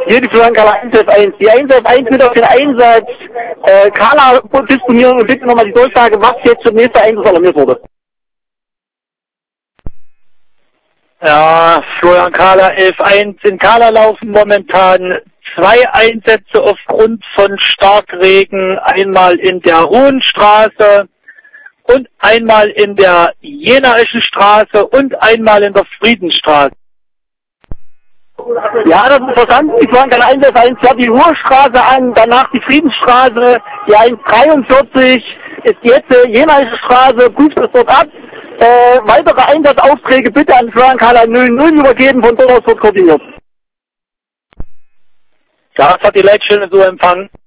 Hier die Florian Carla 1F1. Die 1F1 mit auf den Einsatz. Carla, disponieren und bitte nochmal die Durchsage, was jetzt zum nächsten Einsatz alarmiert wurde. Ja, Florian Carla 11.1. In Carla laufen momentan 2 Einsätze aufgrund von Starkregen. Einmal in der Hohenstraße und einmal in der Jenaischen Straße und einmal in der Friedensstraße. Ja, das ist interessant. Die Florian Carla 1F1 fährt die Ruhrstraße an, danach die Friedensstraße, die 143 ist jetzt Jenaische Straße, prüft es dort ab. Weitere Einsatzaufträge bitte an Florian Carla 00 übergeben, von dort aus wird koordiniert. Das hat die Leitstelle so empfangen.